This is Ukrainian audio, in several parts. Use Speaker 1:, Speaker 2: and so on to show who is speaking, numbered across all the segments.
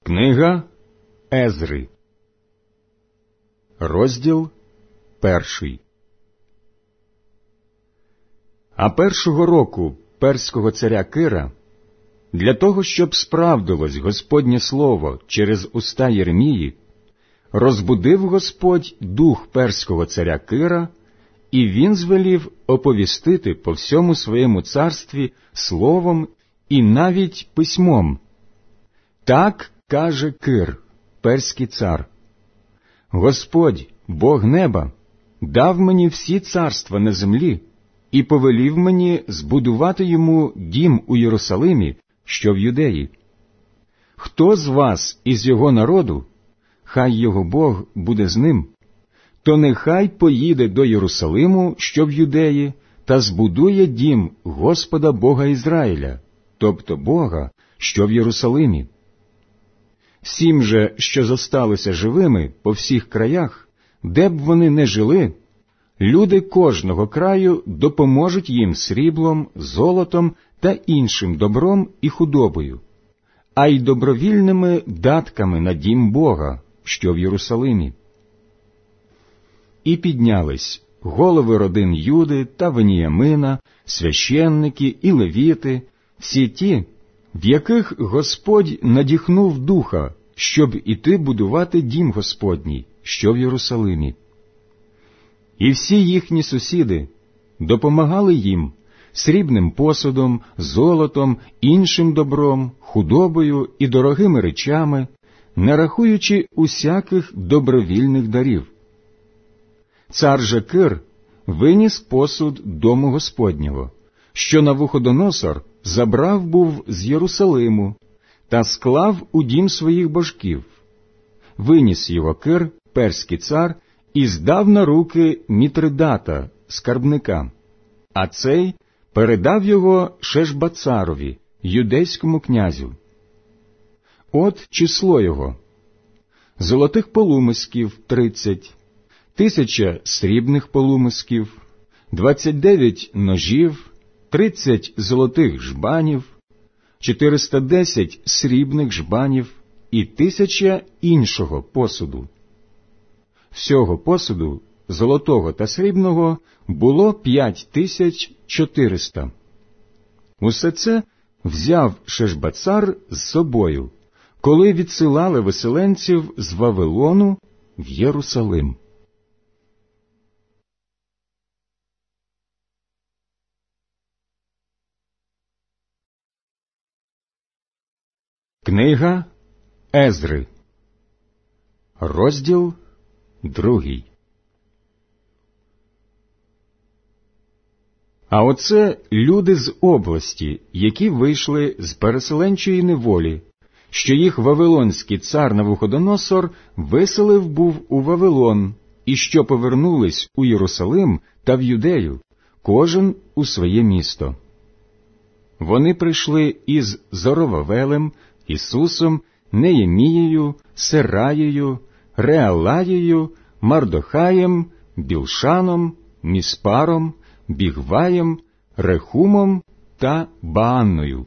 Speaker 1: Книга Езри, розділ 1. А першого року перського царя Кира, для того, щоб справдилось Господнє слово через уста Єремії, розбудив Господь дух перського царя Кира, і він звелів оповістити по всьому своєму царстві словом і навіть письмом. Так каже Кир, перський цар: Господь, Бог неба, дав мені всі царства на землі і повелів мені збудувати йому дім у Єрусалимі, що в Юдеї. Хто з вас із його народу, хай його Бог буде з ним, то нехай поїде до Єрусалиму, що в Юдеї, та збудує дім Господа Бога Ізраїля, тобто Бога, що в Єрусалимі. Всім же, що зосталися живими по всіх краях, де б вони не жили, люди кожного краю допоможуть їм сріблом, золотом та іншим добром і худобою, а й добровільними датками на дім Бога, що в Єрусалимі. І піднялись голови родин Юди та Веніямина, священники і левіти, всі ті, в яких Господь надіхнув духа, щоб іти будувати дім Господній, що в Єрусалимі. І всі їхні сусіди допомагали їм срібним посудом, золотом, іншим добром, худобою і дорогими речами, не рахуючи усяких добровільних дарів. Цар же Кир виніс посуд дому Господнього, що Навуходоносор забрав був з Єрусалиму, та склав у дім своїх божків. Виніс його Кир, перський цар, і здав на руки Мітридата, скарбника, а цей передав його Шешбацарові, юдейському князю. От число його: золотих полумисків 30, 1000 срібних полумисків, 29 ножів, 30 золотих жбанів, 410 срібних жбанів і 1000 іншого посуду. Всього посуду, золотого та срібного, було 5400. Усе це взяв Шешбацар з собою, коли відсилали виселенців з Вавилону в Єрусалим. Книга Езри, розділ 2. А оце люди з області, які вийшли з переселенчої неволі, що їх вавилонський цар Навуходоносор виселив був у Вавилон, і що повернулись у Єрусалим та в Юдею, кожен у своє місто. Вони прийшли із Зоровавелем, Ісусом, Неємією, Сераєю, Реалаєю, Мардохаєм, Білшаном, Міспаром, Бігваєм, Рехумом та Баанною.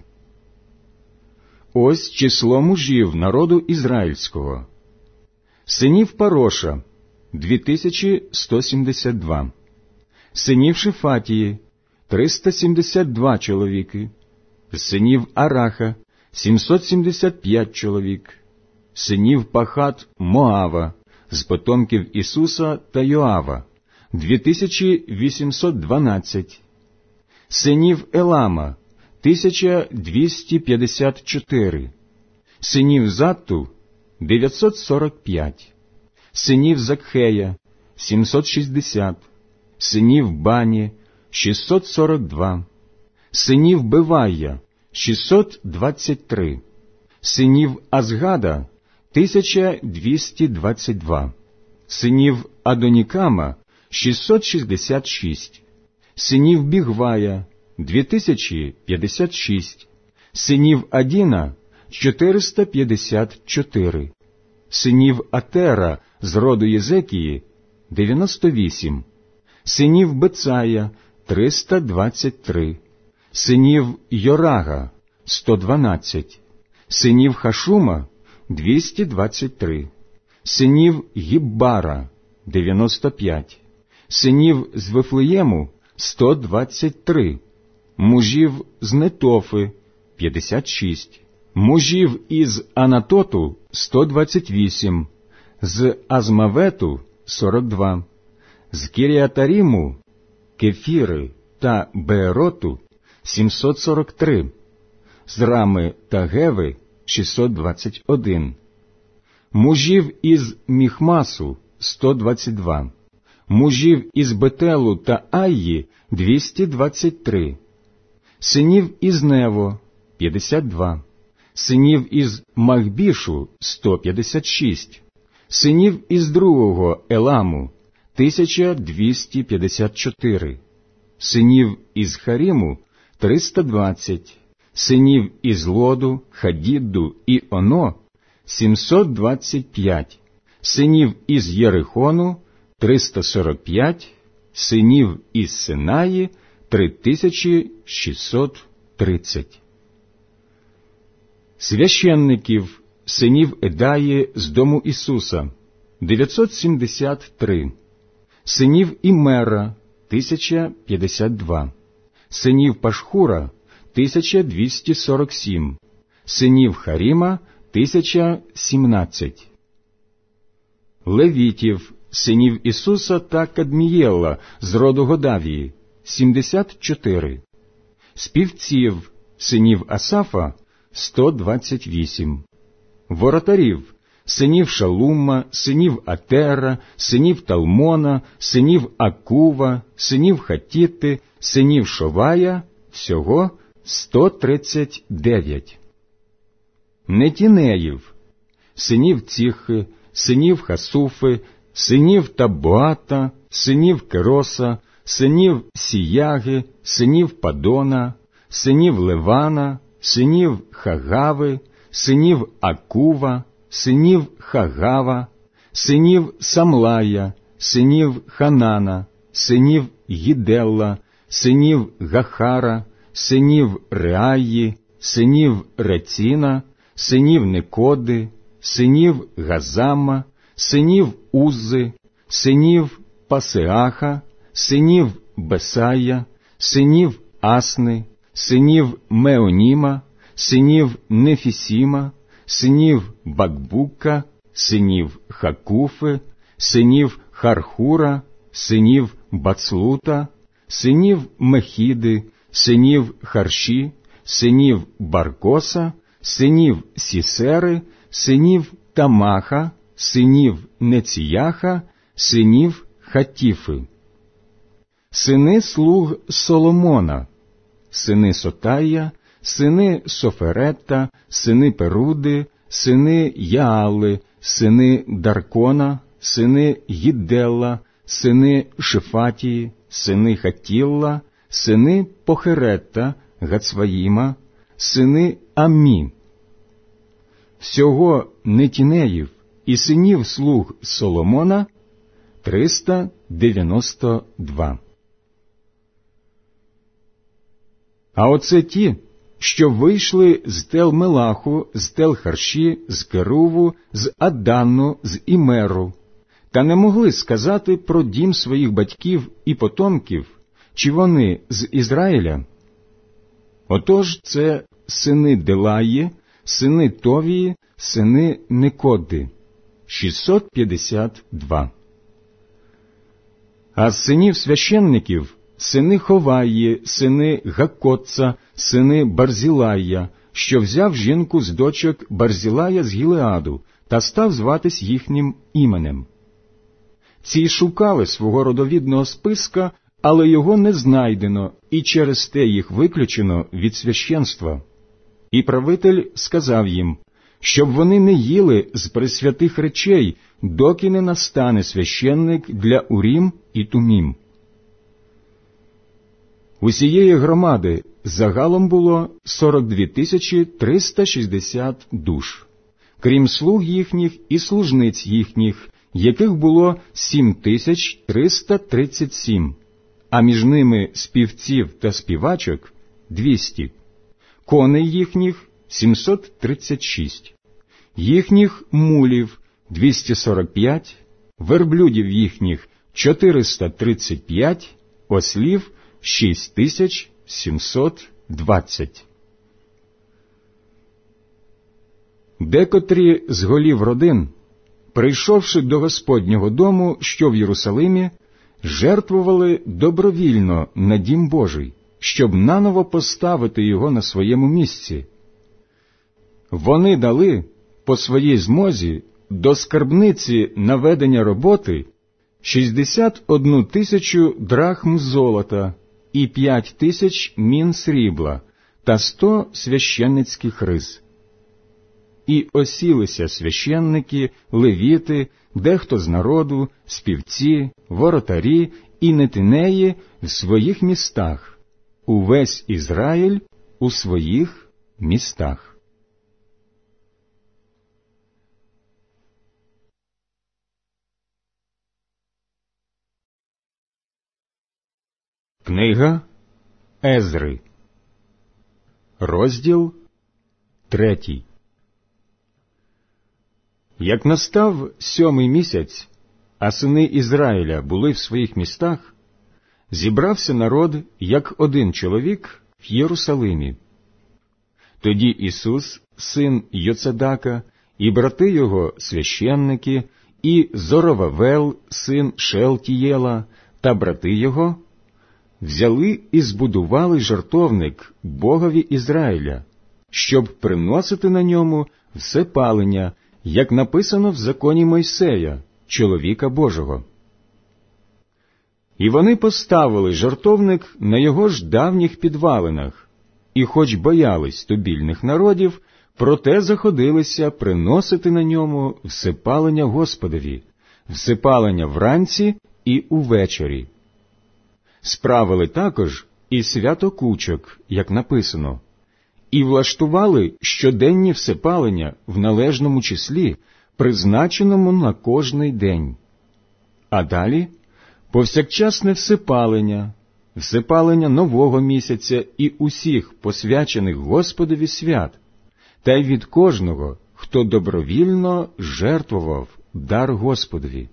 Speaker 1: Ось число мужів народу ізраїльського. Синів Пароша – 2172. Синів Шефатії – 372 чоловіки. Синів Араха – 775 чоловік. Синів Пахат Моава, з потомків Ісуса та Йоава – 2812. Синів Елама – 1254. Синів Затту – 945. Синів Закхея – 760. Синів Бані – 642. Синів Бевая – 623. Синів Азгада – 1222. Синів Адонікама – 666. Синів Бігвая – 2056. Синів Адіна – 454. Синів Атера з роду Єзекії – 98. Синів Бецая – 323. Синів Йорага – 112. Синів Хашума 223, синів Гіббара – 95, синів з Вифлеєму – 123, мужів з Нетофи – 56, мужів із Анатоту – 128, з Азмавету – 42, з Кіріатаріму, Кефіри та Беероту – 743, з Рами та Геви – 621, мужів із Міхмасу – 122, мужів із Бетелу та Айї – 223, синів із Нево – 52, синів із Махбішу – 156, синів із другого Еламу – 1254, синів із Харіму – 320, синів із Лоду, Хадідду і Оно – 725, синів із Єрихону – 345, синів із Синаї – 3630. Священників, синів Едаї з дому Ісуса – 973, синів Імера – 1052, синів Пашхура – 1247, синів Харіма – 1017. Левітів, синів Ісуса та Кадмієла з роду Годавії – 74, співців, синів Асафа – 128, воротарів, синів Шалума, синів Атера, синів Талмона, синів Акува, синів Хатіти, синів Шовая – всього 139. Нетінеїв, синів Ціхи, синів Хасуфи, синів Табоата, синів Кероса, синів Сіяги, синів Падона, синів Левана, синів Хагави, синів Акува, синів Хагава, синів Самлая, синів Ханана, синів Гіделла, синів Гахара, синів Реаї, синів Реціна, синів Никоди, синів Газама, синів Уззи, синів Пасеаха, синів Бесая, синів Асни, синів Меоніма, синів Нефісіма, синів Бакбука, синів Хакуфи, синів Хархура, синів Бацлута, синів Мехіди, синів Харші, синів Баркоса, синів Сісери, синів Тамаха, синів Неціяха, синів Хатіфи. Сини слуг Соломона, сини Сотая, сини Соферета, сини Перуди, сини Яали, сини Даркона, сини Гідделла, сини Шифатії, сини Хатілла, сини Похерета, Гацваїма, сини Аммі. Всього нетінеїв і синів слуг Соломона 392. А оце ті, що вийшли з Тел-Мелаху, з Тел-Харші, з Керуву, з Адану, з Імеру, та не могли сказати про дім своїх батьків і потомків, чи вони з Ізраїля. Отож це сини Делаї, сини Товії, сини Никоди, 652. А з синів священників сини Ховаї, сини Гакотца, сини Барзілая, що взяв жінку з дочок Барзілая з Гілеаду та став зватись їхнім іменем. Ці шукали свого родовідного списка, але його не знайдено, і через те їх виключено від священства. І правитель сказав їм, щоб вони не їли з пресвятих речей, доки не настане священник для Урім і Тумім. Усієї громади загалом було 42 360 душ, крім слуг їхніх і служниць їхніх, яких було 7337, а між ними співців та співачок 200, коней їхніх 736, їхніх мулів 245, верблюдів їхніх 435, ослів 6720. Декотрі з голів родин, прийшовши до Господнього дому, що в Єрусалимі, жертвували добровільно на дім Божий, щоб наново поставити його на своєму місці. Вони дали по своїй змозі до скарбниці на ведення роботи 61 тисячу драхм золота і 5 тисяч мін срібла та 100 священницьких риз. І осілися священники, левіти, дехто з народу, співці, воротарі і нетинеї в своїх містах, увесь Ізраїль у своїх містах. Книга Езри, розділ 3. Як настав 7-й місяць, а сини Ізраїля були в своїх містах, зібрався народ, як один чоловік, в Єрусалимі. Тоді Ісус, син Йоцадака, і брати його священники, і Зоровавел, син Шеалтієла, та брати його, взяли і збудували жертовник Богові Ізраїля, щоб приносити на ньому всепалення, як написано в законі Мойсея, чоловіка Божого. І вони поставили жертовник на його ж давніх підвалинах, і хоч боялись тубільних народів, проте заходилися приносити на ньому всепалення Господові, всепалення вранці і увечері. Справили також і свято кучок, як написано, і влаштували щоденні всепалення в належному числі, призначеному на кожний день. А далі повсякчасне всепалення, всепалення нового місяця і усіх посвячених Господові свят, та й від кожного, хто добровільно жертвував дар Господові.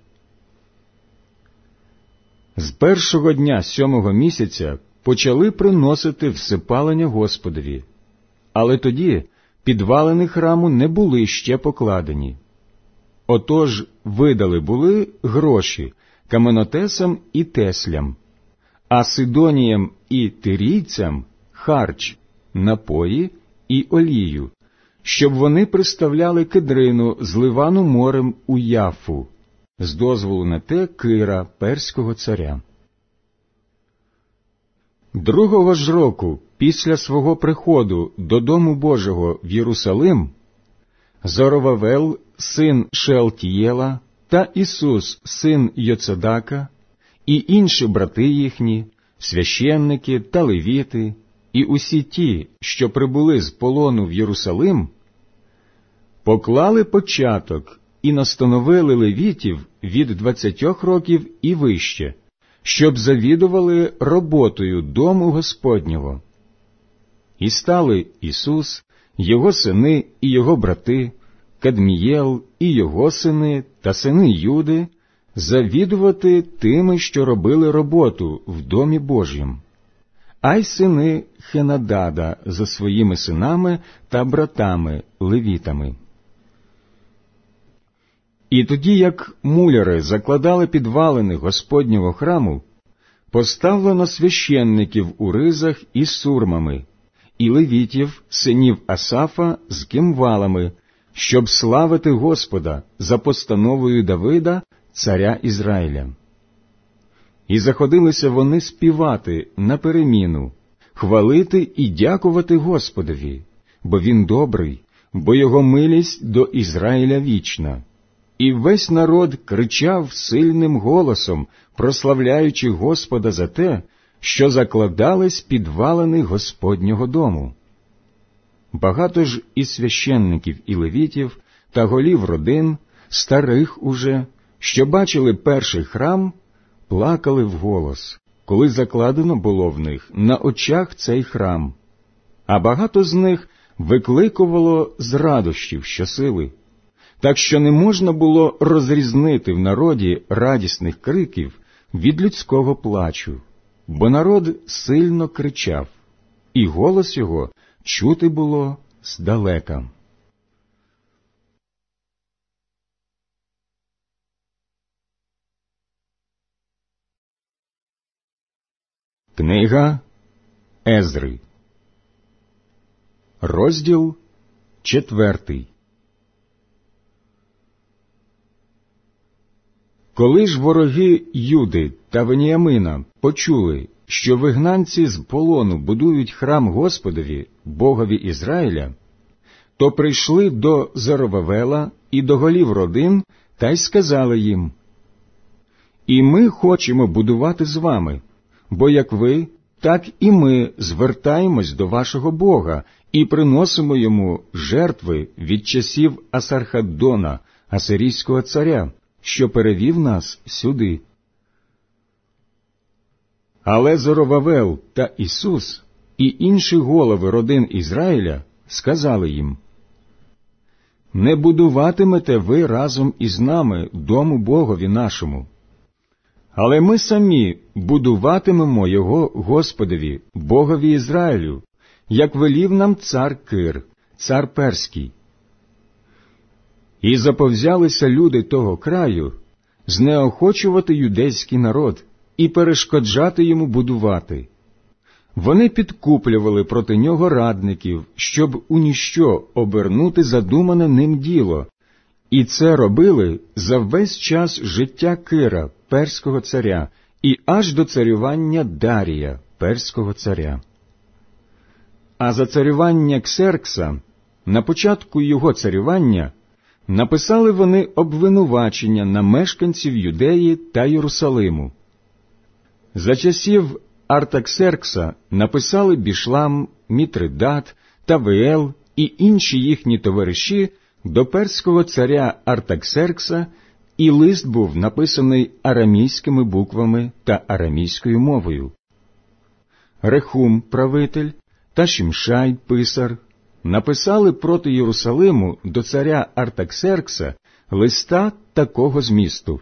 Speaker 1: З першого дня 7-го місяця почали приносити всепалення Господові, але тоді підвалини храму не були ще покладені. Отож видали були гроші каменотесам і теслям, а сидоніям і тирійцям харч, напої і олію, щоб вони приставляли кедрину з Ливану морем у Яфу, з дозволу на те Кира, перського царя. Другого ж року, після свого приходу до Дому Божого в Єрусалим, Зоровавел, син Шеалтієла, та Ісус, син Йоцадака, і інші брати їхні, священники та левіти, і усі ті, що прибули з полону в Єрусалим, поклали початок і настановили левітів від 20 років і вище, щоб завідували роботою дому Господнього. І стали Ісус, його сини і його брати, Кадмієл і його сини та сини Юди, завідувати тими, що робили роботу в Домі Божім, а й сини Хенадада за своїми синами та братами левітами. І тоді, як муляри закладали підвалини Господнього храму, поставлено священників у ризах із сурмами, і левітів, синів Асафа, з кимвалами, щоб славити Господа за постановою Давида, царя Ізраїля. І заходилися вони співати на переміну, хвалити і дякувати Господові, бо Він добрий, бо Його милість до Ізраїля вічна. І весь народ кричав сильним голосом, прославляючи Господа за те, що закладались підвалини Господнього дому. Багато ж і священників і левітів, та голів родин, старих уже, що бачили перший храм, плакали вголос, коли закладено було в них на очах цей храм. А багато з них викликувало з радощів щосили: так що не можна було розрізнити в народі радісних криків від людського плачу, бо народ сильно кричав, і голос його чути було здалека. Книга Езри, розділ 4. Коли ж вороги Юди та Веніямина почули, що вигнанці з полону будують храм Господові, Богові Ізраїля, то прийшли до Зоровавела і до голів родин та й сказали їм: «І ми хочемо будувати з вами, бо як ви, так і ми звертаємось до вашого Бога і приносимо йому жертви від часів Асархаддона, асирійського царя, що перевів нас сюди». Але Зоровавел та Ісус і інші голови родин Ізраїля сказали їм: «Не будуватимете ви разом із нами дому Богові нашому, але ми самі будуватимемо його Господові, Богові Ізраїлю, як велів нам цар Кир, цар Перський». І заповзялися люди того краю знеохочувати юдейський народ і перешкоджати йому будувати. Вони підкуплювали проти нього радників, щоб у ніщо обернути задумане ним діло, і це робили за весь час життя Кира, перського царя, і аж до царювання Дарія, перського царя. А за царювання Ксеркса, на початку його царювання, написали вони обвинувачення на мешканців Юдеї та Єрусалиму. За часів Артаксеркса написали Бішлам, Мітридат, Тавеел і інші їхні товариші до перського царя Артаксеркса, і лист був написаний арамійськими буквами та арамійською мовою. Рехум, правитель, та Шімшай, писар, написали проти Єрусалиму до царя Артаксеркса листа такого змісту: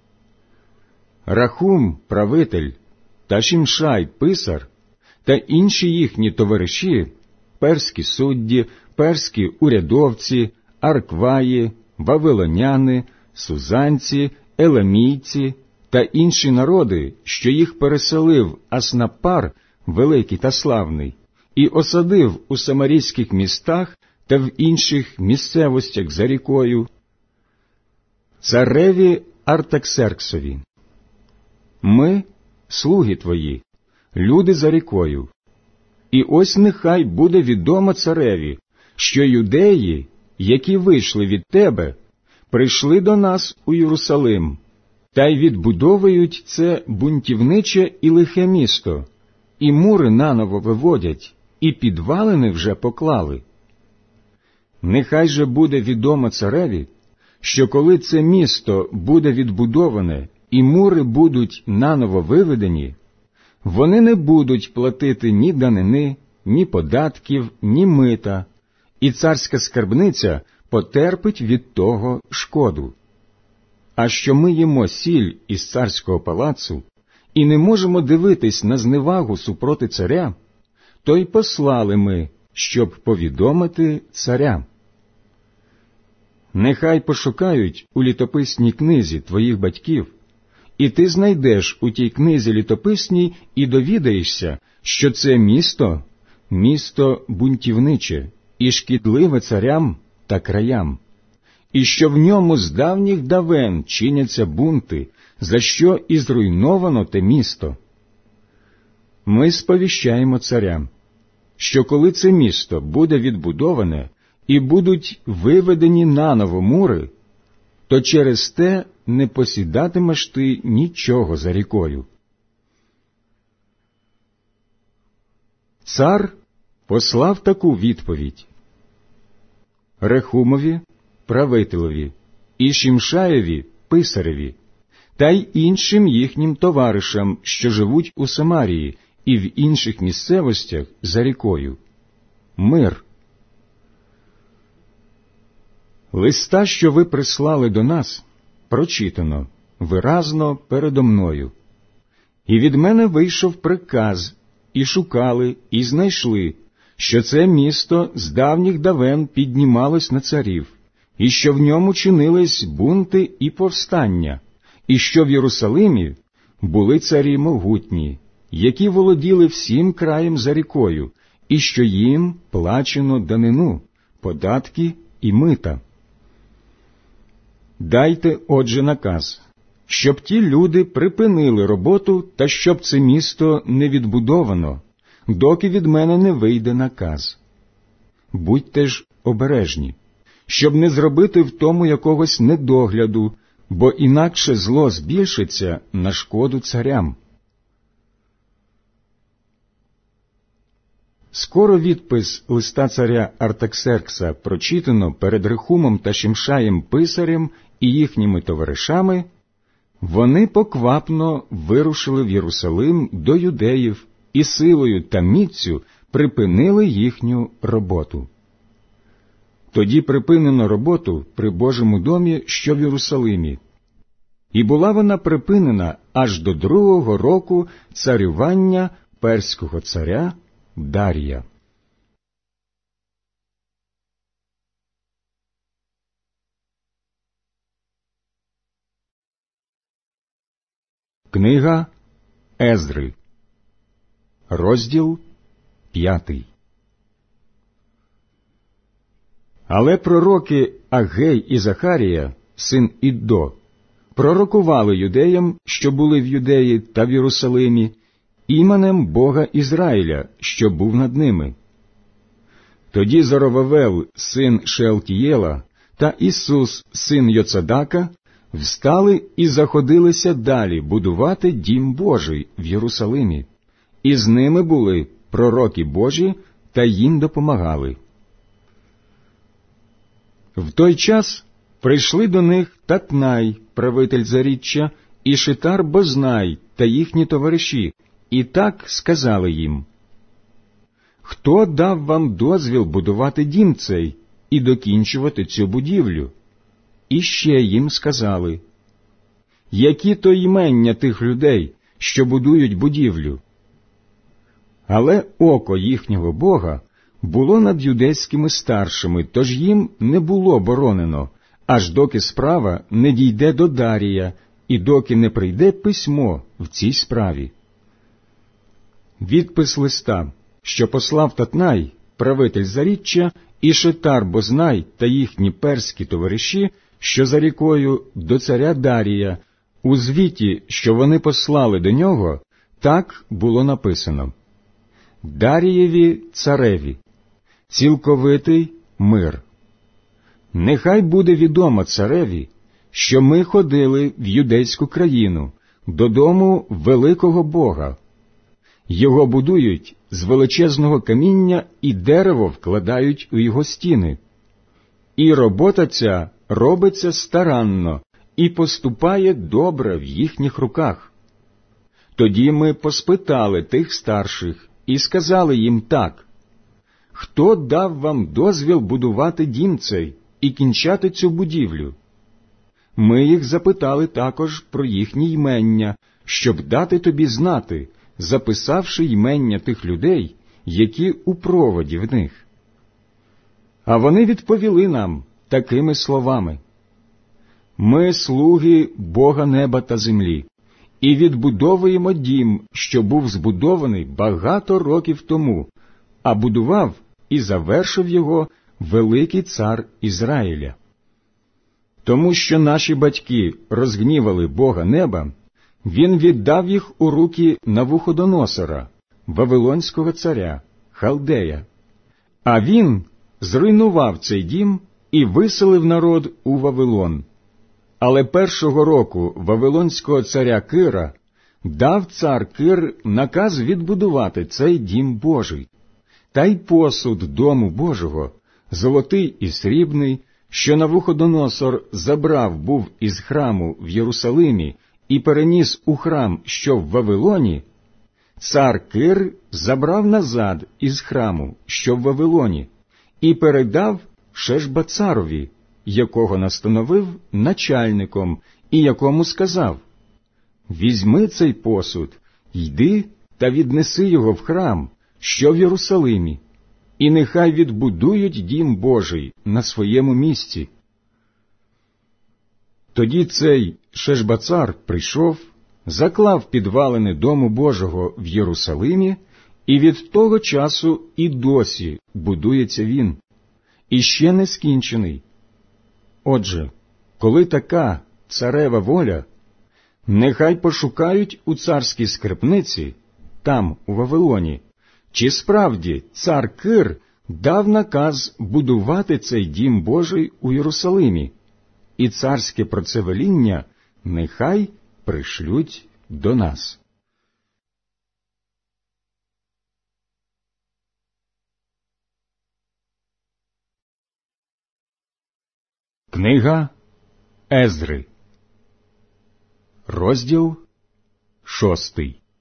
Speaker 1: Рахум, правитель, та Шімшай, писар, та інші їхні товариші, перські судді, перські урядовці, аркваї, вавилоняни, сузанці, еламійці та інші народи, що їх переселив Аснапар, великий та славний, і осадив у самарійських містах та в інших місцевостях за рікою, цареві Артаксерксові: ми, слуги твої, люди за рікою, і ось нехай буде відомо цареві, що юдеї, які вийшли від тебе, прийшли до нас у Єрусалим, та й відбудовують це бунтівниче і лихе місто, і мури наново виводять, і підвалини вже поклали. Нехай же буде відомо цареві, що коли це місто буде відбудоване і мури будуть наново виведені, вони не будуть платити ні данини, ні податків, ні мита, і царська скарбниця потерпить від того шкоду. А що ми їмо сіль із царського палацу і не можемо дивитись на зневагу супроти царя, то й послали ми, щоб повідомити царя. Нехай пошукають у літописній книзі твоїх батьків, і ти знайдеш у тій книзі літописній і довідаєшся, що це місто бунтівниче і шкідливе царям та краям, і що в ньому з давніх давен чиняться бунти, за що і зруйновано те місто. Ми сповіщаємо царям, що коли це місто буде відбудоване і будуть виведені наново мури, то через те не посідатимеш ти нічого за рікою. Цар послав таку відповідь Рехумові, правителеві, і Шімшаєві, писареві, та й іншим їхнім товаришам, що живуть у Самарії і в інших місцевостях за рікою. Мир. Листа, що ви прислали до нас, прочитано виразно передо мною. І від мене вийшов приказ, і шукали, і знайшли, що це місто з давніх давен піднімалось на царів, і що в ньому чинились бунти і повстання, і що в Єрусалимі були царі могутні, які володіли всім краєм за рікою, і що їм плачено данину, податки і мита. Дайте, отже, наказ, щоб ті люди припинили роботу та щоб це місто не відбудовано, доки від мене не вийде наказ. Будьте ж обережні, щоб не зробити в тому якогось недогляду, бо інакше зло збільшиться на шкоду царям. Скоро відпис листа царя Артаксеркса прочитано перед Рехумом та Шимшаєм писарем і їхніми товаришами, вони поквапно вирушили в Єрусалим до юдеїв і силою та міццю припинили їхню роботу. Тоді припинено роботу при Божому домі, що в Єрусалимі. І була вона припинена аж до 2-го року царювання перського царя Дарія. Книга Ездри, розділ 5. Але пророки Агей і Захарія, син Іддо, пророкували юдеям, що були в Юдеї та в Єрусалимі, іменем Бога Ізраїля, що був над ними. Тоді Зоровавел, син Шеалтієла, та Ісус, син Йоцадака, встали і заходилися далі будувати дім Божий в Єрусалимі, і з ними були пророки Божі та їм допомагали. В той час прийшли до них Татнай, правитель Заріччя, і Шитар Бознай та їхні товариші, і так сказали їм: «Хто дав вам дозвіл будувати дім цей і докінчувати цю будівлю?» І ще їм сказали: «Які то імення тих людей, що будують будівлю?» Але око їхнього Бога було над юдейськими старшими, тож їм не було боронено, аж доки справа не дійде до Дарія, і доки не прийде письмо в цій справі. Відпис листа, що послав Татнай, правитель Заріччя, і Шитар Бознай та їхні перські товариші, що за рікою, до царя Дарія, у звіті, що вони послали до нього, так було написано: «Дарієві цареві, цілковитий мир. Нехай буде відомо цареві, що ми ходили в юдейську країну, додому великого Бога. Його будують з величезного каміння і дерево вкладають у його стіни. І робота ця робиться старанно і поступає добре в їхніх руках. Тоді ми поспитали тих старших і сказали їм так: «Хто дав вам дозвіл будувати дім цей і кінчати цю будівлю?» Ми їх запитали також про їхні ймення, щоб дати тобі знати, записавши ймення тих людей, які у проводі в них. А вони відповіли нам такими словами: «Ми слуги Бога неба та землі, і відбудовуємо дім, що був збудований багато років тому, а будував і завершив його великий цар Ізраїля. Тому що наші батьки розгнівали Бога неба, він віддав їх у руки Навуходоносора, Вавилонського царя, Халдея. А він зруйнував цей дім і виселив народ у Вавилон. Але 1-го року Вавилонського царя Кира дав цар Кир наказ відбудувати цей дім Божий, та й посуд дому Божого, золотий і срібний, що Навуходоносор забрав був із храму в Єрусалимі і переніс у храм, що в Вавилоні, цар Кир забрав назад із храму, що в Вавилоні, і передав Шешбацарові, якого настановив начальником і якому сказав: «Візьми цей посуд, йди та віднеси його в храм, що в Єрусалимі, і нехай відбудують дім Божий на своєму місці». Тоді цей Шешбацар прийшов, заклав підвалини Дому Божого в Єрусалимі, і від того часу і досі будується він, і ще не скінчений. Отже, коли така царева воля, нехай пошукають у царській скарбниці, там, у Вавилоні, чи справді цар Кир дав наказ будувати цей дім Божий у Єрусалимі, і царське про це веління нехай пришлють до нас. Книга Ездри, розділ 6.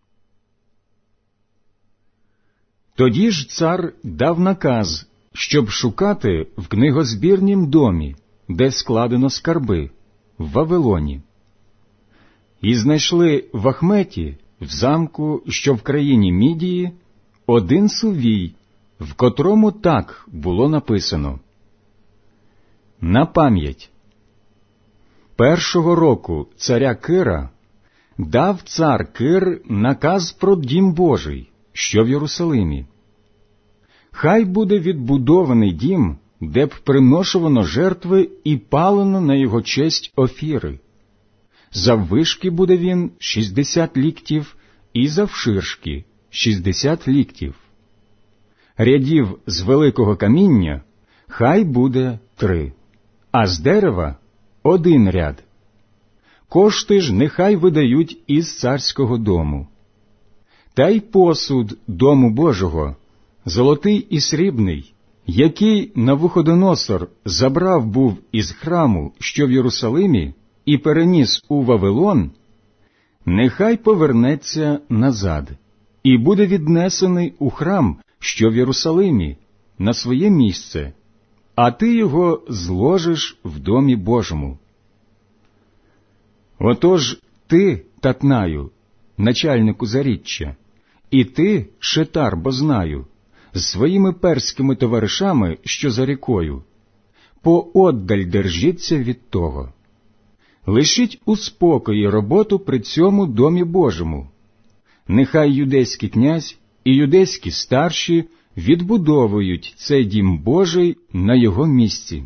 Speaker 1: Тоді ж цар дав наказ, щоб шукати в книгозбірнім домі, де складено скарби, в Вавилоні. І знайшли в Ахметі, в замку, що в країні Мідії, один сувій, в котрому так було написано: «На пам'ять. Першого року царя Кира дав цар Кир наказ про дім Божий, що в Єрусалимі. Хай буде відбудований дім, де б приношувано жертви і палено на його честь офіри. Заввишки буде він 60 ліктів, і завширшки 60 ліктів. Рядів з великого каміння хай буде 3, а з дерева 1 ряд. Кошти ж нехай видають із царського дому. Та й посуд Дому Божого, золотий і срібний, який Навуходоносор забрав був із храму, що в Єрусалимі, і переніс у Вавилон, нехай повернеться назад і буде віднесений у храм, що в Єрусалимі, на своє місце, а ти його зложиш в Домі Божому. Отож ти, Татнаю, начальнику заріччя, і ти, Шетар Бознаю, з своїми перськими товаришами, що за рікою, пооддаль держіться від того. Лишіть у спокої роботу при цьому Домі Божому. Нехай юдейський князь і юдейські старші відбудовують цей дім Божий на його місці.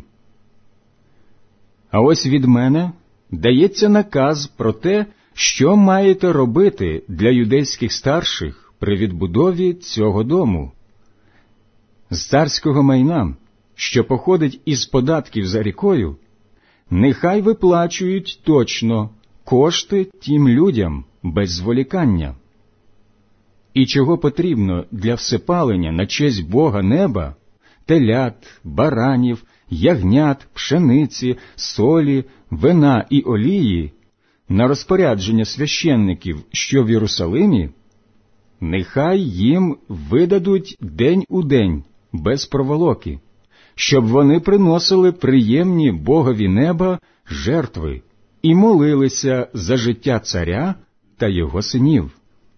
Speaker 1: А ось від мене дається наказ про те, що маєте робити для юдейських старших при відбудові цього дому. З царського майна, що походить із податків за рікою, нехай виплачують точно кошти тим людям без зволікання. І чого потрібно для всепалення на честь Бога неба, телят, баранів, ягнят, пшениці, солі, вина і олії, на розпорядження священників, що в Єрусалимі, нехай їм видадуть день у день, без проволоки, щоб вони приносили приємні Богові неба жертви і молилися за життя царя та його синів.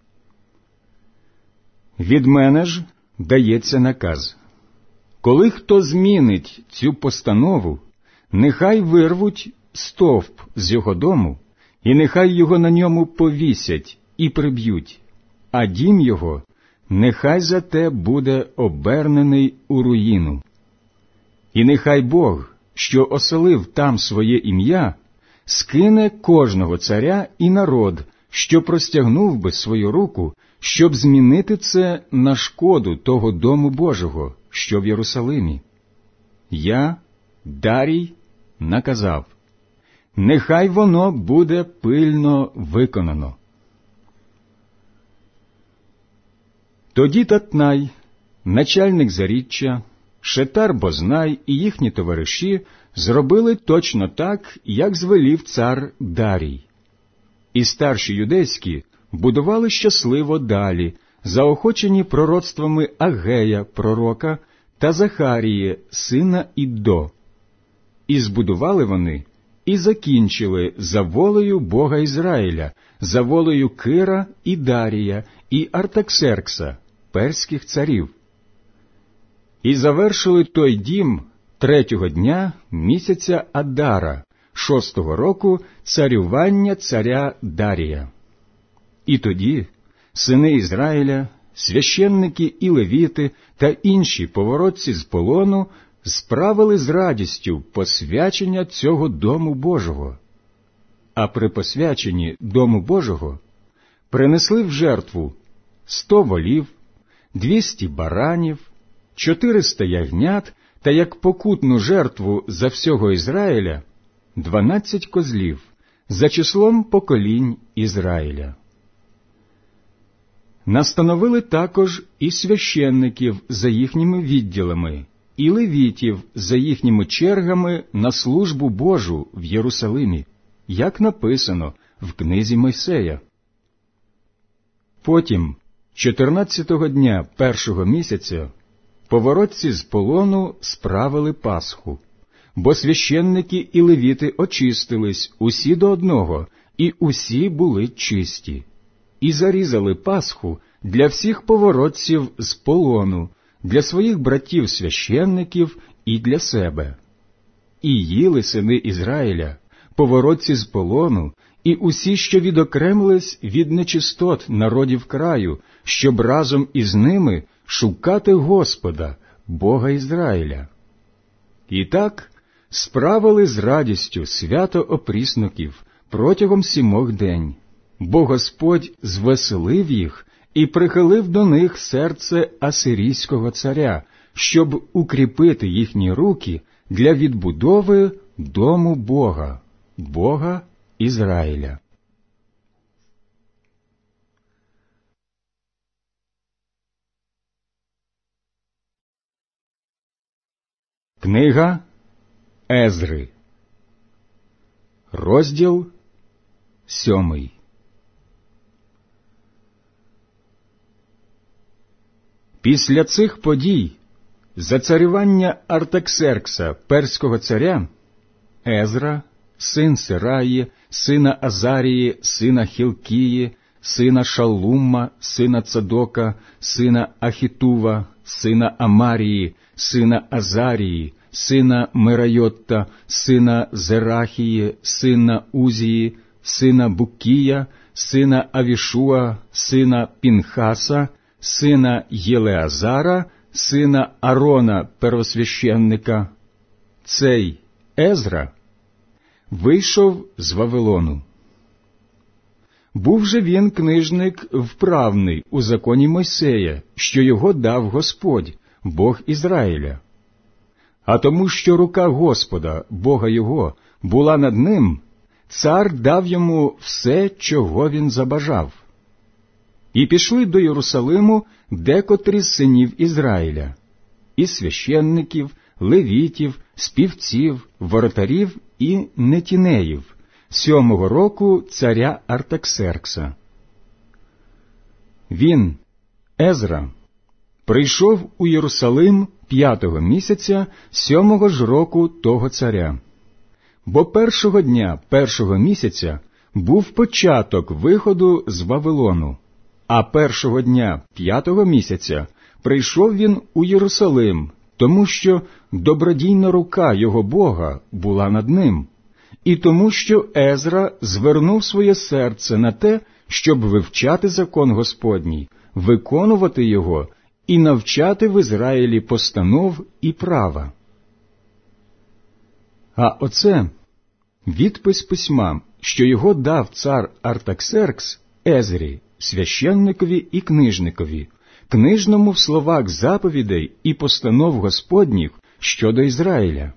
Speaker 1: Від мене ж дається наказ: коли хто змінить цю постанову, нехай вирвуть стовп з його дому, і нехай його на ньому повісять і приб'ють, а дім його нехай за те буде обернений у руїну. І нехай Бог, що оселив там своє ім'я, скине кожного царя і народ, що простягнув би свою руку, щоб змінити це на шкоду того Дому Божого, що в Єрусалимі. Я, Дарій, наказав: нехай воно буде пильно виконано. Тоді Татнай, начальник заріччя, Шетар Бознай і їхні товариші зробили точно так, як звелів цар Дарій. І старші юдейські будували щасливо далі, заохочені пророцтвами Агея, пророка, та Захарії, сина Іддо. і збудували вони, і закінчили за волею Бога Ізраїля, за волею Кира і Дарія, і Артаксеркса, перських царів. І завершили той дім 3-го дня місяця Адара, 6-го року царювання царя Дарія. І тоді сини Ізраїля, священники і левіти та інші поворотці з полону справили з радістю посвячення цього дому Божого. А при посвяченні дому Божого принесли в жертву 100 волів, 200 баранів, 400 ягнят та як покутну жертву за всього Ізраїля 12 козлів за числом поколінь Ізраїля. Настановили також і священників за їхніми відділами, і левітів за їхніми чергами на службу Божу в Єрусалимі, як написано в книзі Мойсея. Потім, 14-го дня 1-го місяця, поворотці з полону справили Пасху, бо священники і левіти очистились усі до одного, і усі були чисті, і зарізали Пасху для всіх поворотців з полону, для своїх братів-священників і для себе. І їли сини Ізраїля, поворотці з полону, і усі, що відокремились від нечистот народів краю, щоб разом із ними шукати Господа, Бога Ізраїля. І так справили з радістю свято опрісноків протягом 7 день, бо Господь звеселив їх і прихилив до них серце асирійського царя, щоб укріпити їхні руки для відбудови дому Бога, Бога Ізраїля. Книга Езри, розділ 7. Після цих подій, за царювання Артаксеркса, перського царя, Езра, син Сераї, сина Азарії, сина Хілкії, сина Шаллума, сина Цадока, сина Ахітува, сина Амарії, сина Азарії, сина Мерайотта, сина Зерахії, сина Узії, сина Букія, сина Авішуа, сина Пінхаса, сина Єлеазара, сина Арона первосвященника. Цей Езра вийшов з Вавилону. Був же він книжник вправний у законі Мойсея, що його дав Господь, Бог Ізраїля. А тому, що рука Господа, Бога його, була над ним, цар дав йому все, чого він забажав. І пішли до Єрусалиму декотрі з синів Ізраїля, і священників, левітів, співців, воротарів і нетінеїв, 7-го року царя Артаксеркса. Він, Езра, прийшов у Єрусалим 5-го місяця 7-го ж року того царя. Бо 1-го дня 1-го місяця був початок виходу з Вавилону, а 1-го дня 5-го місяця прийшов він у Єрусалим, тому що добродійна рука його Бога була над ним, і тому що Езра звернув своє серце на те, щоб вивчати закон Господній, виконувати його і навчати в Ізраїлі постанов і права. А оце відпис письма, що його дав цар Артаксеркс Езрі, священникові і книжникові, книжному в словах заповідей і постанов Господніх щодо Ізраїля.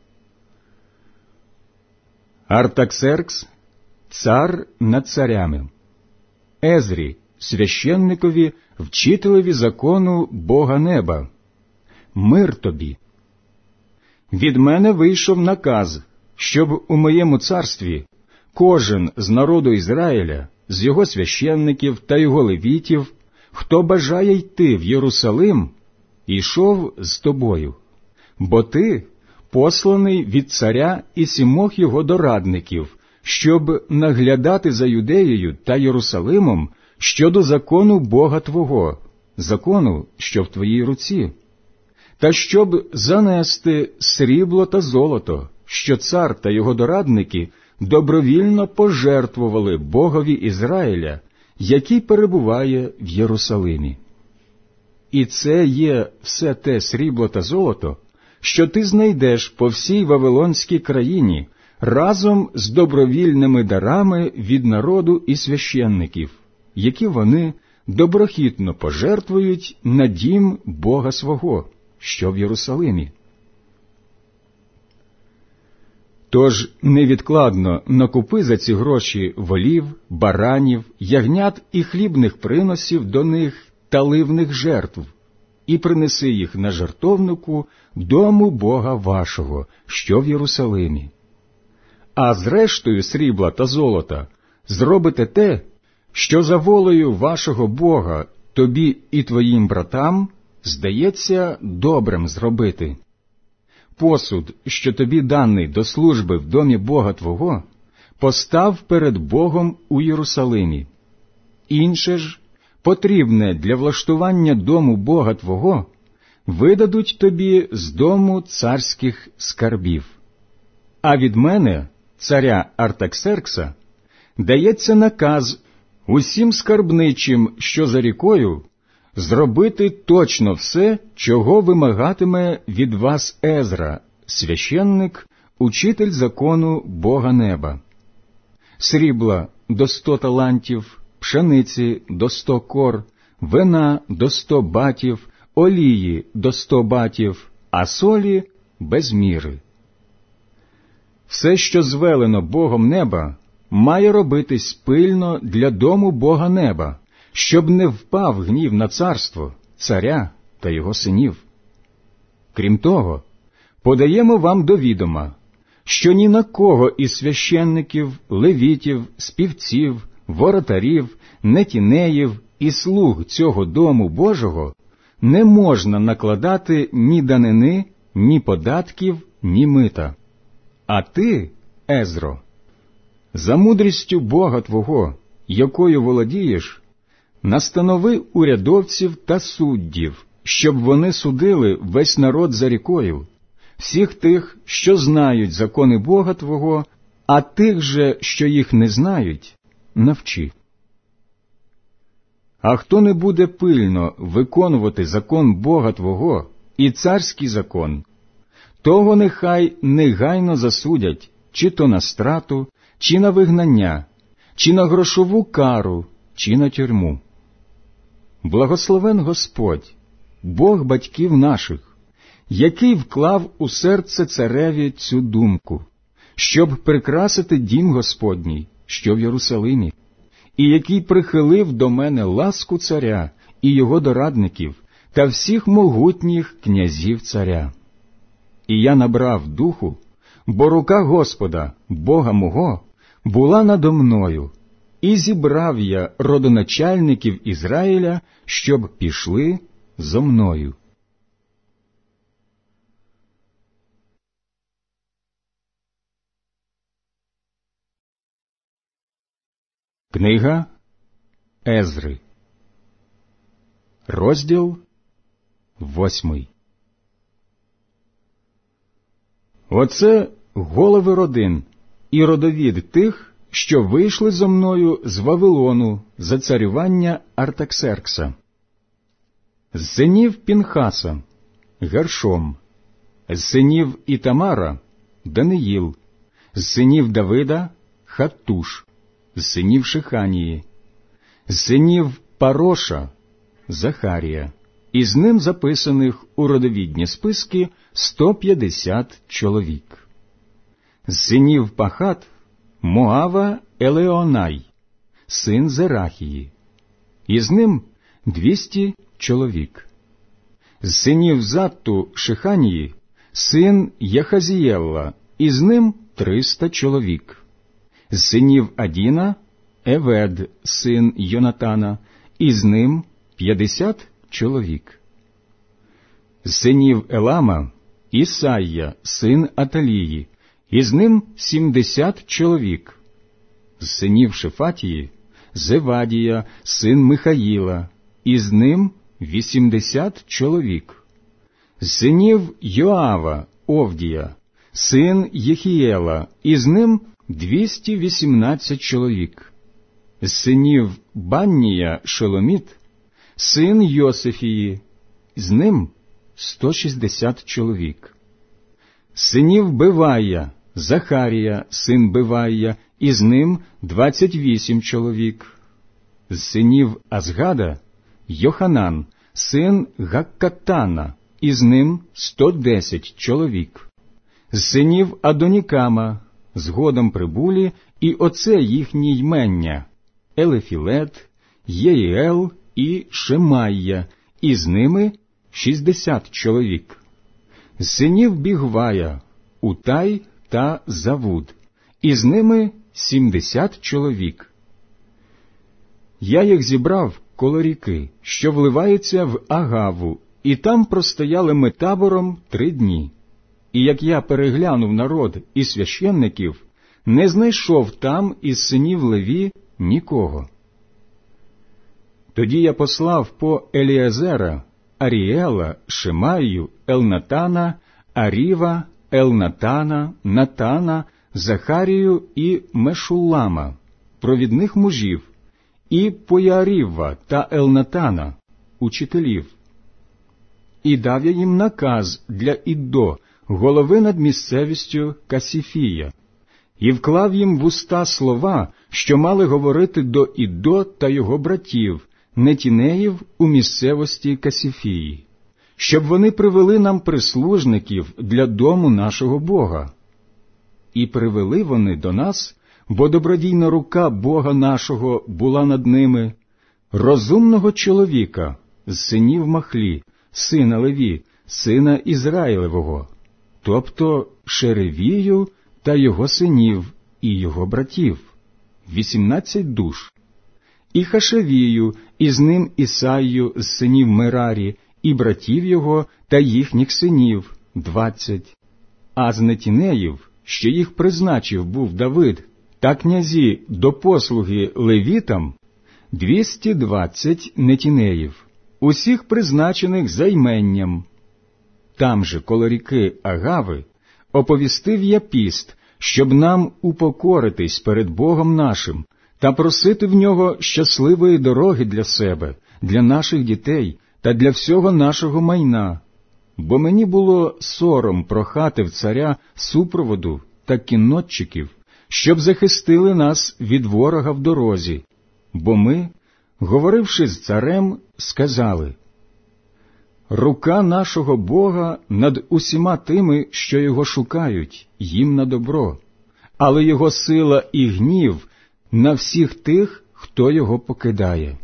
Speaker 1: Артаксеркс – цар над царями. Езрі – священникові, вчителеві закону Бога неба. Мир тобі. Від мене вийшов наказ, щоб у моєму царстві кожен з народу Ізраїля, з його священників та його левітів, хто бажає йти в Єрусалим, ішов з тобою, бо ти посланий від царя і 7 його дорадників, щоб наглядати за Юдеєю та Єрусалимом щодо закону Бога твого, закону, що в твоїй руці, та щоб занести срібло та золото, що цар та його дорадники добровільно пожертвували Богові Ізраїля, який перебуває в Єрусалимі. І це є все те срібло та золото, що ти знайдеш по всій Вавилонській країні разом з добровільними дарами від народу і священників, які вони доброхітно пожертвують на дім Бога свого, що в Єрусалимі. Тож невідкладно накупи за ці гроші волів, баранів, ягнят і хлібних приносів до них та ливних жертв, і принеси їх на жертовнику дому Бога вашого, що в Єрусалимі. А з рештою срібла та золота зробите те, що за волею вашого Бога тобі і твоїм братам здається добрим зробити. Посуд, що тобі даний до служби в домі Бога твого, постав перед Богом у Єрусалимі. Інше ж, потрібне для влаштування дому Бога твого, видадуть тобі з дому царських скарбів. А від мене, царя Артаксеркса, дається наказ усім скарбничим, що за рікою, зробити точно все, чого вимагатиме від вас Езра, священник, учитель закону Бога неба. Срібла до 100 талантів, пшениці до 100 кор, вина до 100 батів, олії до 100 батів, а солі без міри. Все, що звелено Богом неба, має робитись пильно для дому Бога неба, щоб не впав гнів на царство, царя та його синів. Крім того, подаємо вам до відома, що ні на кого із священників, левітів, співців, воротарів, нетінеїв і слуг цього дому Божого не можна накладати ні данини, ні податків, ні мита. А ти, Езро, за мудрістю Бога твого, якою володієш, настанови урядовців та суддів, щоб вони судили весь народ за рікою, всіх тих, що знають закони Бога твого, а тих же, що їх не знають, навчи. А хто не буде пильно виконувати закон Бога твого і царський закон, того нехай негайно засудять чи то на страту, чи на вигнання, чи на грошову кару, чи на тюрму. Благословен Господь, Бог батьків наших, який вклав у серце цареві цю думку, щоб прикрасити дім Господній, що в Єрусалимі, і який прихилив до мене ласку царя і його дорадників та всіх могутніх князів царя. І я набрав духу, бо рука Господа, Бога мого, була надо мною, і зібрав я родоначальників Ізраїля, щоб пішли зо мною. Книга Езри, розділ 8. Оце голови родин і родовід тих, що вийшли зо мною з Вавилону за царювання Артаксеркса. З синів Пінхаса – Гершом, з синів Ітамара – Даниїл, з синів Давида – Хаттуш, з синів Шиханії, з синів Пароша – Захарія, і з ним записаних у родовідні списки 150 чоловік. З синів Пахат – Моава Елеонай, син Зерахії, і з ним 200 чоловік. З синів Затту Шиханії – син Яхазієлла, і з ним 300 чоловік. З синів Адіна – Евед, син Йонатана, і з ним 50 чоловік. З синів Елама Ісайя, син Аталії, із ним 70 чоловік. З синів Шефатії – Зевадія, син Михаїла, із ним 80 чоловік. З синів Йоава – Овдія, син Єхієла, із ним 218 чоловік. З синів Баннія – Шеломіт, син Йосифії, з ним 160 чоловік. З синів Бевая – Захарія, син Бевая, із ним 28 чоловік. З синів Азгада – Йоханан, син Гаккатана, із ним 110 чоловік. З синів Адонікама, згодом прибулі, і оце їхні ймення – Елефілет, Єїел і Шемайя, і з ними 60 чоловік. З синів Бігвая – Утай та Завуд, і з ними 70 чоловік. Я їх зібрав коло ріки, що вливається в Агаву, і там простояли ми табором 3 дні. І як я переглянув народ і священників, не знайшов там із синів Леві нікого. Тоді я послав по Еліазера, Аріела, Шемаю, Елнатана, Аріва, Елнатана, Натана, Захарію і Мешуллама, провідних мужів, і Пояріва та Елнатана, учителів. І дав я їм наказ для Іддо, голови над місцевістю Касіфія, і вклав їм в уста слова, що мали говорити до Іддо та його братів, нетінеїв у місцевості Касіфії, щоб вони привели нам прислужників для дому нашого Бога. І привели вони до нас, бо добродійна рука Бога нашого була над ними, розумного чоловіка з синів Махлі, сина Леві, сина Ізраїлевого, тобто Шеревію та його синів і його братів, 18 душ, і Хашавію, і з ним Ісаю з синів Мерарі, і братів його та їхніх синів, 20, а з нетінеїв, що їх призначив був Давид, та князі до послуги левітам, 220 нетінеїв, усіх призначених за йменням. Там же, коло ріки Агави, оповістив я піст, щоб нам упокоритись перед Богом нашим та просити в нього щасливої дороги для себе, для наших дітей та для всього нашого майна. Бо мені було сором прохати в царя супроводу та кіннотчиків, щоб захистили нас від ворога в дорозі. Бо ми, говоривши з царем, сказали: «Рука нашого Бога над усіма тими, що його шукають, їм на добро, але його сила і гнів на всіх тих, хто його покидає».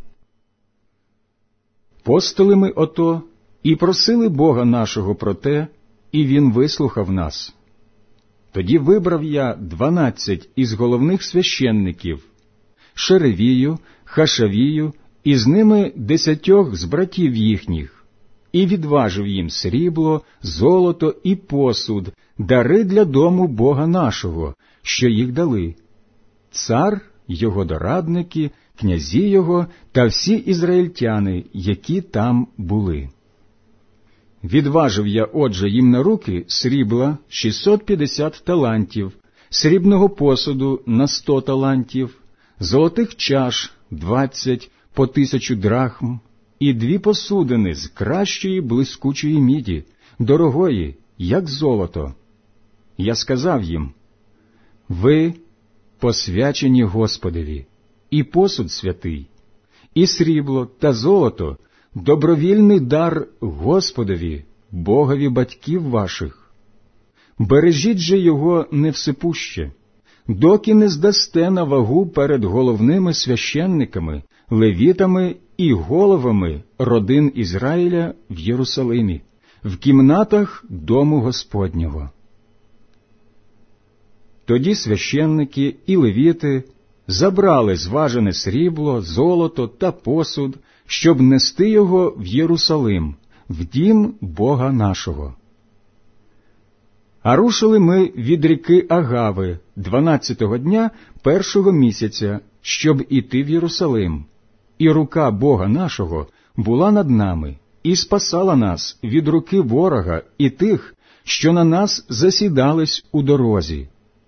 Speaker 1: Постили ми ото і просили Бога нашого про те, і він вислухав нас. Тоді вибрав я 12 із головних священників, Шеревію, Хашавію, і з ними 10 з братів їхніх, і відважив їм срібло, золото і посуд, дари для дому Бога нашого, що їх дали. Цар, його дорадники, князі його та всі ізраїльтяни, які там були. Відважив я, отже, їм на руки срібла 650 талантів, срібного посуду на 100 талантів, золотих чаш 20 по 1000 драхм, і 2 посудини з кращої блискучої міді, дорогої, як золото. Я сказав їм: «Ви посвячені Господеві, і посуд святий, і срібло та золото – добровільний дар Господові, Богові батьків ваших. Бережіть же його невсипуще, доки не здасте на вагу перед головними священниками, левітами і головами родин Ізраїля в Єрусалимі, в кімнатах дому Господнього». Тоді священники і левіти забрали зважене срібло, золото та посуд, щоб нести його в Єрусалим, в дім Бога нашого. А рушили ми від ріки Агави 12-го дня першого місяця, щоб іти в Єрусалим. І рука Бога нашого була над нами і спасала нас від руки ворога і тих, що на нас засідались у дорозі.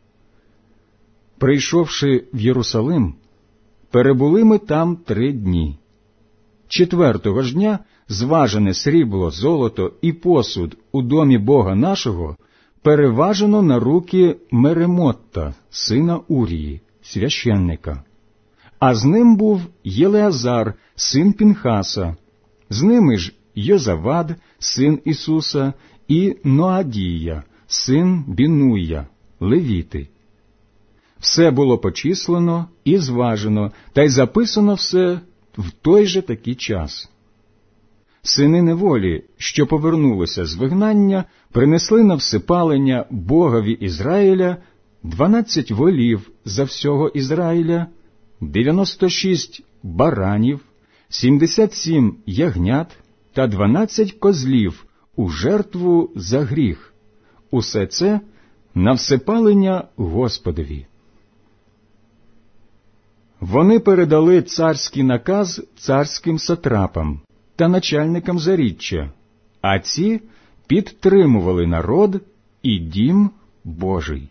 Speaker 1: Прийшовши в Єрусалим, перебули ми там 3 дні. 4-го ж дня зважене срібло, золото і посуд у домі Бога нашого переважено на руки Меремотта, сина Урії, священника. А з ним був Єлеазар, син Пінхаса, з ними ж Йозавад, син Ісуса, і Ноадія, син Бінуя, левіти. Все було почислено і зважено, та й записано все в той же такий час. Сини неволі, що повернулися з вигнання, принесли на всипалення Богові Ізраїля 12 волів за всього Ізраїля, 96 баранів, 77 ягнят та 12 козлів у жертву за гріх. Усе це на всипалення Господові. Вони передали царський наказ царським сатрапам та начальникам заріччя, а ці підтримували народ і дім Божий.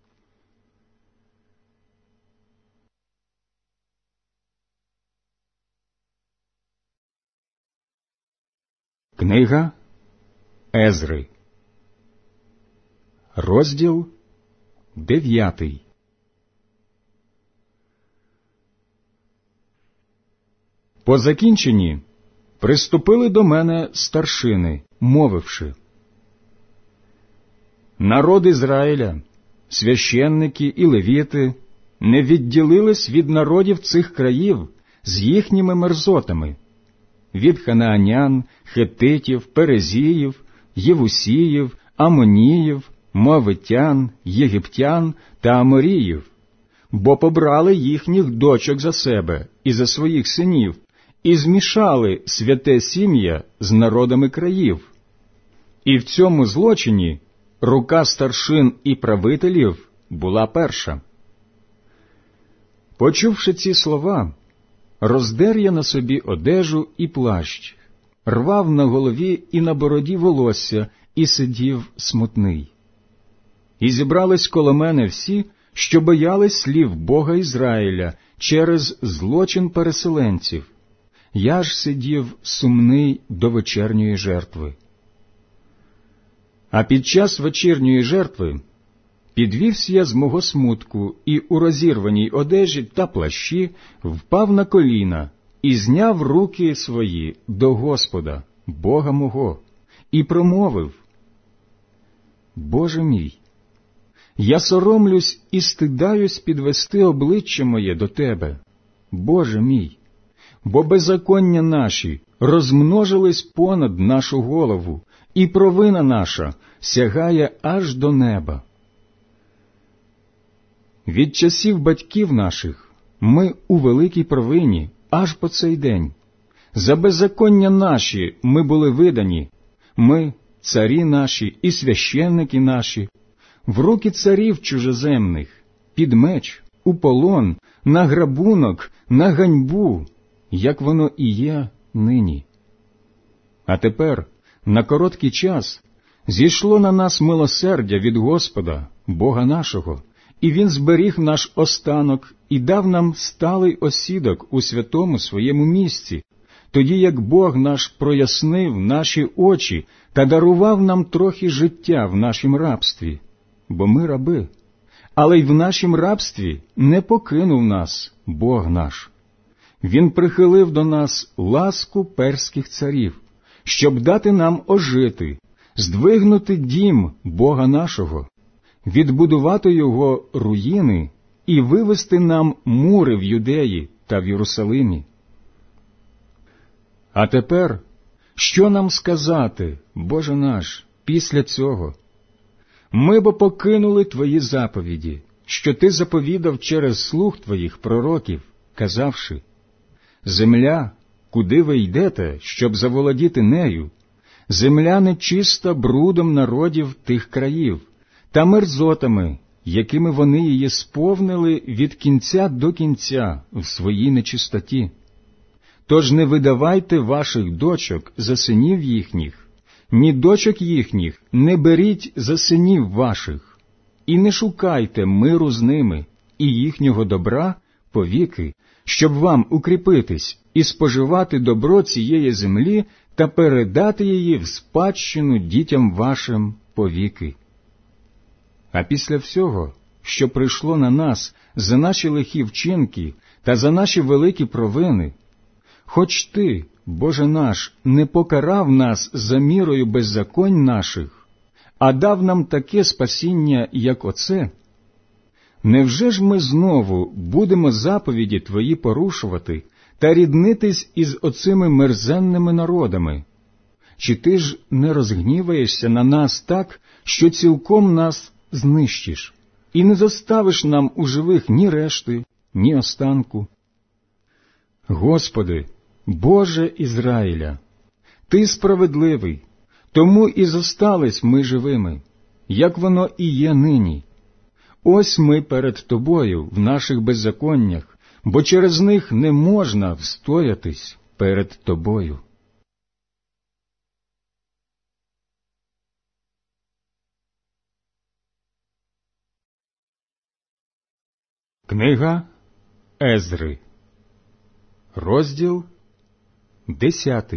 Speaker 1: Книга Езри, розділ 9. По закінченні приступили до мене старшини, мовивши: народ Ізраїля, священники і левіти не відділились від народів цих країв з їхніми мерзотами, від ханаанян, хеттитів, перезіїв, євусіїв, амоніїв, моавитян, єгиптян та аморіїв, бо побрали їхніх дочок за себе і за своїх синів, і змішали святе сім'я з народами країв. І в цьому злочині рука старшин і правителів була перша. Почувши ці слова, роздер я на собі одежу і плащ, рвав на голові і на бороді волосся, і сидів смутний. І зібрались коло мене всі, що боялись слів Бога Ізраїля через злочин переселенців. Я ж сидів сумний до вечірньої жертви. А під час вечірньої жертви підвівся я з мого смутку і у розірваній одежі та плащі впав на коліна і зняв руки свої до Господа, Бога мого, і промовив: Боже мій, я соромлюсь і стидаюсь підвести обличчя моє до Тебе, Боже мій, бо беззаконня наші розмножились понад нашу голову, і провина наша сягає аж до неба. Від часів батьків наших ми у великій провині аж по цей день. За беззаконня наші ми були видані, ми, царі наші і священники наші, в руки царів чужеземних, під меч, у полон, на грабунок, на ганьбу, як воно і є нині. А тепер, на короткий час, зійшло на нас милосердя від Господа, Бога нашого, і Він зберіг наш останок і дав нам сталий осідок у святому своєму місці, тоді як Бог наш прояснив наші очі та дарував нам трохи життя в нашім рабстві, бо ми раби, але й в нашім рабстві не покинув нас Бог наш. Він прихилив до нас ласку перських царів, щоб дати нам ожити, здвигнути дім Бога нашого, відбудувати його руїни і вивести нам мури в Юдеї та в Єрусалимі. А тепер, що нам сказати, Боже наш, після цього? Ми бо покинули Твої заповіді, що Ти заповідав через слуг Твоїх пророків, казавши: земля, куди ви йдете, щоб заволодіти нею, земля нечиста брудом народів тих країв, та мерзотами, якими вони її сповнили від кінця до кінця в своїй нечистоті. Тож не видавайте ваших дочок за синів їхніх, ні дочок їхніх не беріть за синів ваших, і не шукайте миру з ними і їхнього добра повіки, щоб вам укріпитись і споживати добро цієї землі та передати її в спадщину дітям вашим повіки. А після всього, що прийшло на нас за наші лихі вчинки та за наші великі провини, хоч Ти, Боже наш, не покарав нас за мірою беззаконь наших, а дав нам таке спасіння, як оце, невже ж ми знову будемо заповіді Твої порушувати та ріднитись із оцими мерзенними народами? Чи Ти ж не розгніваєшся на нас так, що цілком нас знищиш, і не зоставиш нам у живих ні решти, ні останку? Господи, Боже Ізраїля, Ти справедливий, тому і зостались ми живими, як воно і є нині. Ось ми перед Тобою в наших беззаконнях, бо через них не можна встоятись перед Тобою. Книга Ездри, розділ 10.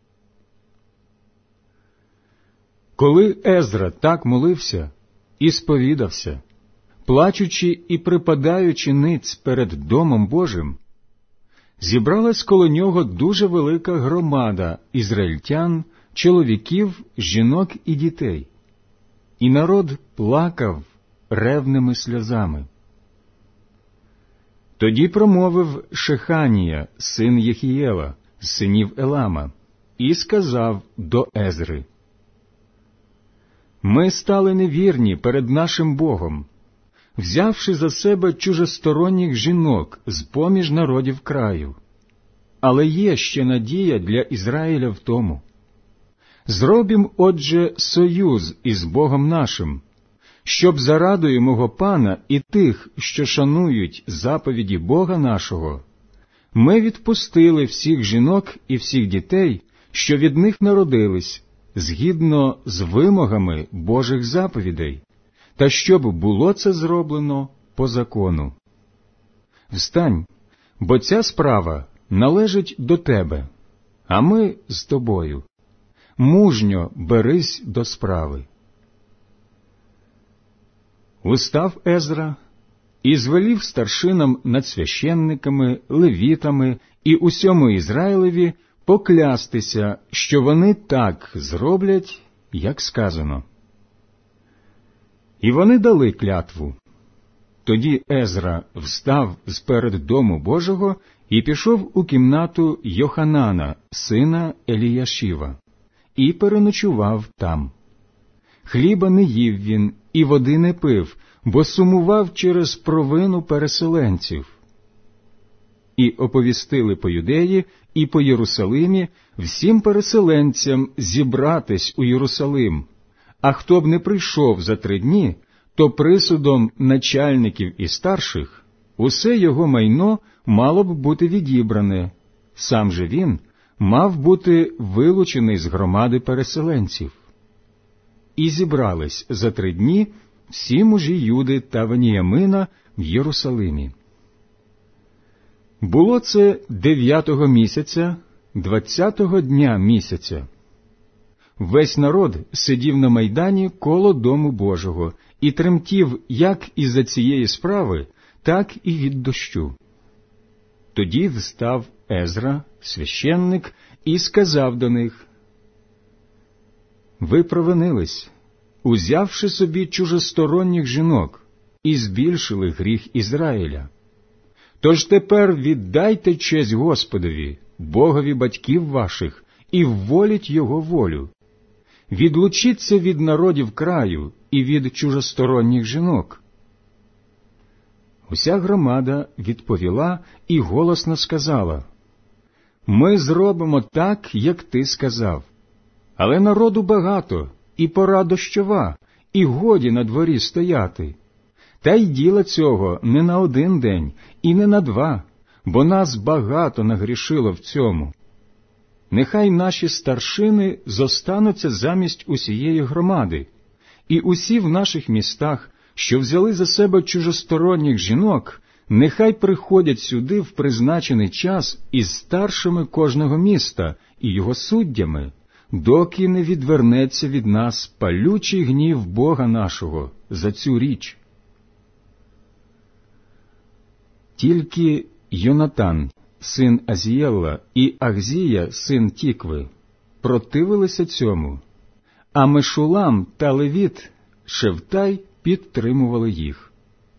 Speaker 1: Коли Ездра так молився і сповідався, плачучи і припадаючи ниць перед Домом Божим, зібралась коло нього дуже велика громада ізраїльтян, чоловіків, жінок і дітей, і народ плакав ревними сльозами. Тоді промовив Шеханія, син Єхієла, з синів Елама, і сказав до Езри: «Ми стали невірні перед нашим Богом, взявши за себе чужосторонніх жінок з-поміж народів краю. Але є ще надія для Ізраїля в тому. Зробім, отже, союз із Богом нашим, щоб за радою мого пана і тих, що шанують заповіді Бога нашого, ми відпустили всіх жінок і всіх дітей, що від них народились, згідно з вимогами Божих заповідей, та щоб було це зроблено по закону. Встань, бо ця справа належить до тебе, а ми з тобою. Мужньо берись до справи». Устав Езра і звелів старшинам над священниками, левітами і усьому Ізраїлеві поклястися, що вони так зроблять, як сказано. І вони дали клятву. Тоді Езра встав сперед Дому Божого і пішов у кімнату Йоханана, сина Еліяшіва, і переночував там. Хліба не їв він і води не пив, бо сумував через провину переселенців. І оповістили по Юдеї і по Єрусалимі всім переселенцям зібратись у Єрусалим, а хто б не прийшов за 3 дні, то присудом начальників і старших усе його майно мало б бути відібране, сам же він мав бути вилучений з громади переселенців. І зібрались за 3 дні всі мужі Юди та Веніямина в Єрусалимі. Було це 9-го місяця, 20-го дня місяця. Весь народ сидів на майдані коло Дому Божого і тремтів як із-за цієї справи, так і від дощу. Тоді встав Езра, священник, і сказав до них: «Ви провинились, узявши собі чужосторонніх жінок, і збільшили гріх Ізраїля. Тож тепер віддайте честь Господові, Богові батьків ваших, і вволіть Його волю. Відлучіться від народів краю і від чужосторонніх жінок». Уся громада відповіла і голосно сказала: «Ми зробимо так, як ти сказав. Але народу багато, і пора дощова, і годі на дворі стояти. Та й діла цього не на 1 день і не на 2, бо нас багато нагрішило в цьому. Нехай наші старшини зостануться замість усієї громади, і усі в наших містах, що взяли за себе чужосторонніх жінок, нехай приходять сюди в призначений час із старшими кожного міста і його суддями, доки не відвернеться від нас палючий гнів Бога нашого за цю річ. Тільки Йонатан, син Азієла, і Ахзія, син Тікви, противилися цьому, а Мешулам та Левіт, Шевтай, підтримували їх.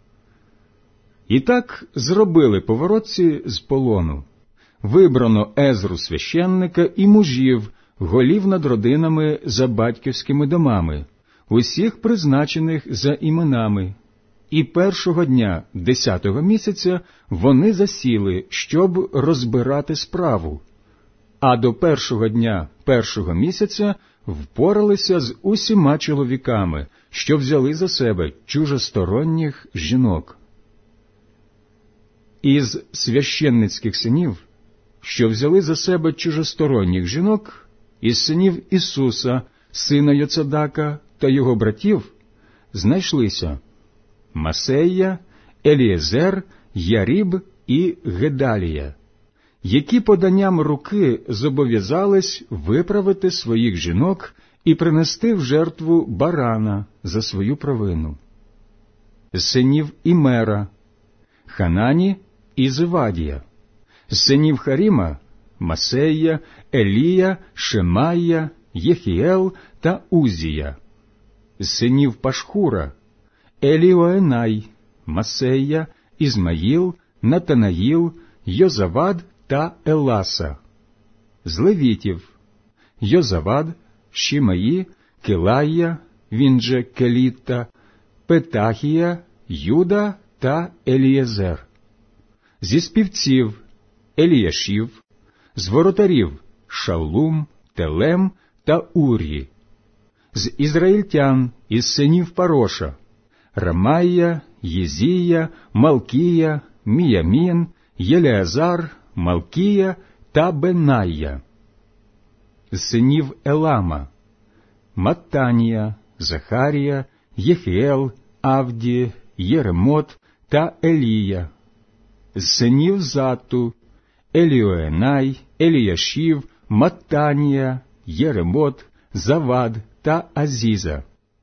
Speaker 1: І так зробили поворотці з полону. Вибрано Езру священника і мужів, голів над родинами за батьківськими домами, усіх призначених за іменами. І першого дня 10-го місяця вони засіли, щоб розбирати справу, а до першого дня 1-го місяця впоралися з усіма чоловіками, що взяли за себе чужосторонніх жінок. Із священницьких синів, що взяли за себе чужосторонніх жінок, із синів Ісуса, сина Йоцадака, та його братів, знайшлися Масея, Елієзер, Яріб і Гедалія, які поданням руки зобов'язались виправити своїх жінок і принести в жертву барана за свою провину. З синів Імера, Ханані і Зевадія, з синів Харіма, Масея, Елія, Шемая, Єхіел та Узія, з синів Пашхура, Еліоенай, Масея, Ізмаїл, Натанаїл, Йозавад та Еласа, з левітів, Йозавад, Шімаї, Келая, він же Келіта, Петахія, Юда та Елієзер, зі співців Еліяшів, з воротарів Шаллум, Телем та Ур'ї, з ізраїльтян із синів Пароша Рамая, Єзія, Малкія, Міямін, Єлеазар, Малкія та Бенайя, з синів Елама Маттанія, Захарія, Єхіел, Авді, Єремот та Елія, з синів Зату Еліоенай, Еліяшів, Маттанія, Єремот, Завад та Азіза,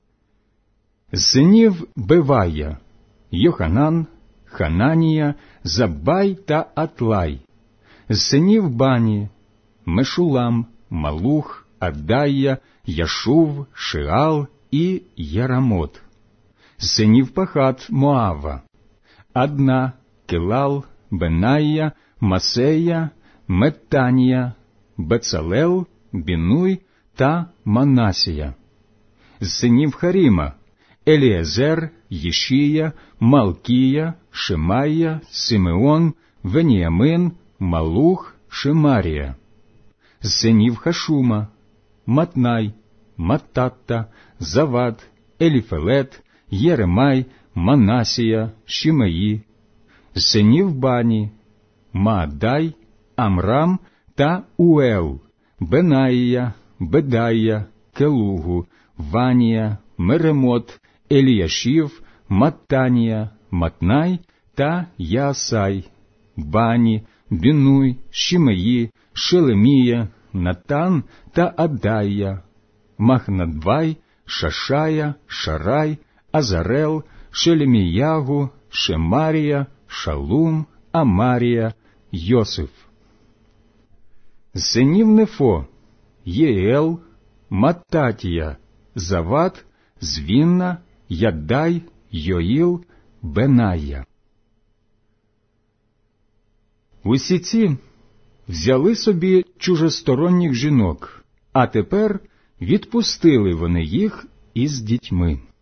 Speaker 1: з синів Бевая Йоханан, Хананія, Заббай та Атлай, з синів Бані Мешулам, Малух, Аддая, Яшув, Шиал і Ярамот, з синів Пахат Моава Адна, Келал, Бенайя, Масея, Меттанія, Бецалел, Бінуй та Манасія, з синів Харіма Елієзер, Єшія, Малкія, Шемая, Симеон, Веніамин, Малух, Шемарія, з синів Хашума Матнай, Маттатта, Завад, Еліфелет, Єремай, Манасія, Шімеї, з синів Бані Маадай, Амрам та Уел, Бенаїя, Бедая, Келугу, Ванія, Меремот, Еліяшів, Маттанія, Матнай та Яасай, Бані, Бінуй, Шімеї, Шелемія, Натан та Аддая, Махнадвай, Шашая, Шарай, Азарел, Шелеміягу, Шемарія, Шалум, Амарія, Йосиф. З синів Нефо Єел, Маттатія, Завад, Звінна, Яддай, Йоїл, Бенайя. Усі ці взяли собі чужосторонніх жінок, а тепер відпустили вони їх із дітьми.